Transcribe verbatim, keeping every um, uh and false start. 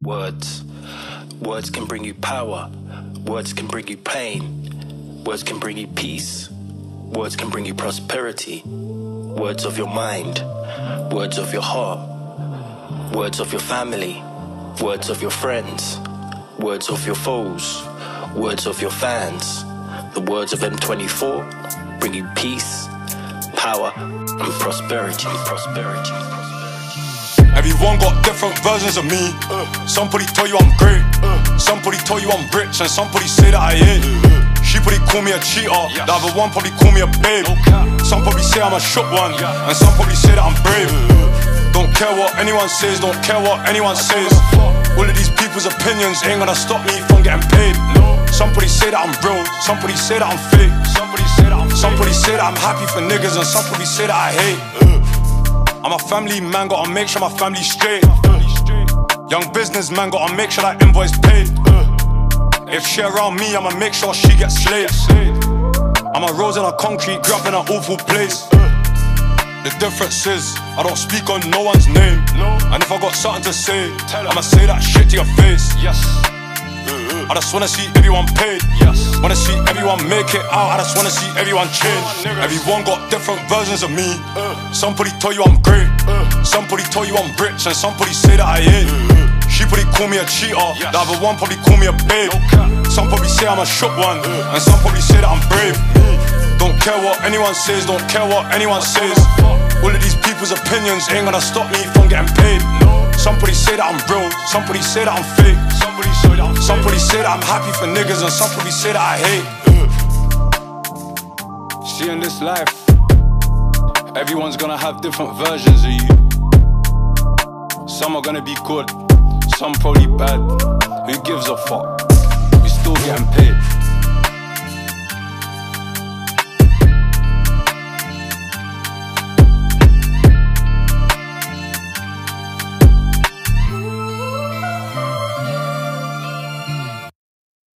Words. Words can bring you power. Words can bring you pain. Words can bring you peace. Words can bring you prosperity. Words of your mind. Words of your heart. Words of your family. Words of your friends. Words of your foes. Words of your fans. The words of M twenty-four bring you peace, power, and prosperity. Prosperity. Everyone got different versions of me. Somebody tell you I'm great. Somebody tell you I'm rich, and somebody say that I ain't. She probably call me a cheater. The other one probably call me a babe. Some probably say I'm a shook one, and some probably say that I'm brave. Don't care what anyone says, don't care what anyone says. All of these people's opinions ain't gonna stop me from getting paid. Somebody say that I'm real, somebody say that I'm fake. Somebody say that I'm Somebody say that I'm happy for niggas, and somebody say that I hate. I'm a family man, gotta make sure my family's straight. Young businessman, gotta make sure that invoice paid. If she around me, I'ma make sure she gets slayed. I'm a rose in a concrete, grew up in an awful place. The difference is, I don't speak on no one's name. And if I got something to say, I'ma say that shit to your face. I just wanna see everyone paid. Wanna see everyone make it out. I just wanna see everyone change. Everyone got different versions of me. Somebody tell you I'm great. Somebody tell you I'm rich, and somebody say that I ain't. She probably call me a cheater. The other one probably call me a babe. Some probably say I'm a shook one, and some probably say that I'm brave. Don't care what anyone says, don't care what anyone says. All of these people's opinions ain't gonna stop me from getting paid. Somebody say that I'm real, somebody say that I'm fake. Somebody say that I'm, somebody say that I'm happy for niggas, and somebody say that I hate. See, in this life, everyone's gonna have different versions of you. Some are gonna be good, some probably bad. Who gives a fuck? We still getting paid.